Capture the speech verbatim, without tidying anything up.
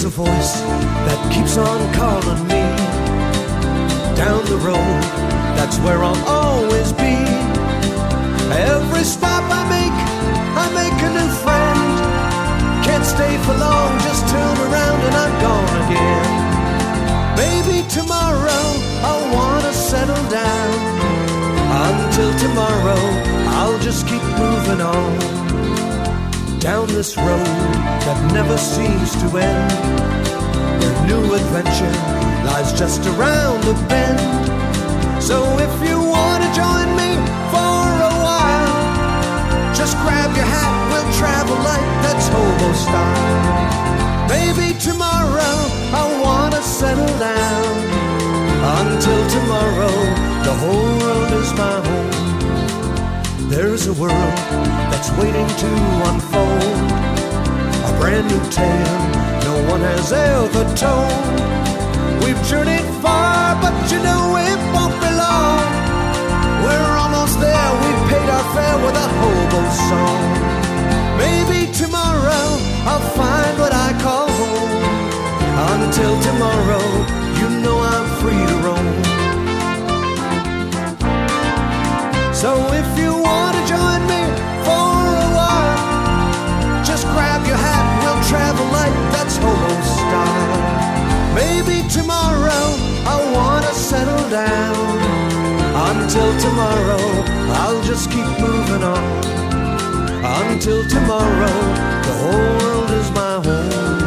There's a voice that keeps on calling me down the road, that's where I'll always be. Every stop I make, I make a new friend. Can't stay for long, just turn around and I'm gone again. Maybe tomorrow I'll wanna settle down. Until tomorrow I'll just keep moving on down this road that never seems to end, where new adventure lies just around the bend. So if you wanna join me for a while, just grab your hat, we'll travel like that's hobo style. Maybe tomorrow I'll wanna settle down. Until tomorrow, the whole world is my home. There's a world that's waiting to unfold, a brand new tale no one has ever told. We've journeyed far, but you know it won't be long. We're almost there, we've paid our fare with a hobo song. Maybe tomorrow I'll find what I call home. Until tomorrow, you know I'm free to roam. So if you want to join me for a while, just grab your hat, we'll travel like that's hobo style. Maybe tomorrow I'll want to settle down. Until tomorrow, I'll just keep moving on. Until tomorrow, the whole world is my home.